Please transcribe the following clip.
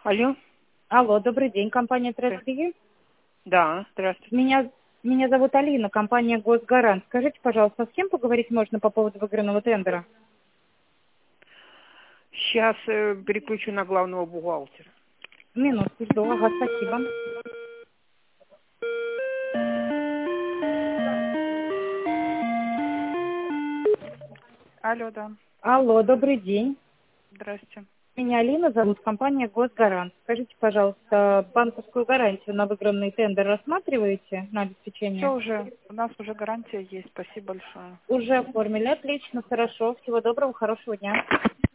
Алло. Алло, добрый день, компания Трестриги. Да, здравствуйте. Меня зовут Алина, компания Госгарант. Скажите, пожалуйста, с кем поговорить можно по поводу выигранного тендера? Сейчас переключу на главного бухгалтера. Минутку, жду. Ага, спасибо. Алло, да. Алло, добрый день. Здрасте. Меня Алина зовут, компания Госгарант. Скажите, пожалуйста, банковскую гарантию на выигранный тендер рассматриваете на Все обеспечение? уже, у нас уже гарантия есть. Спасибо большое. Уже оформили. Отлично, хорошо. Всего доброго, хорошего дня.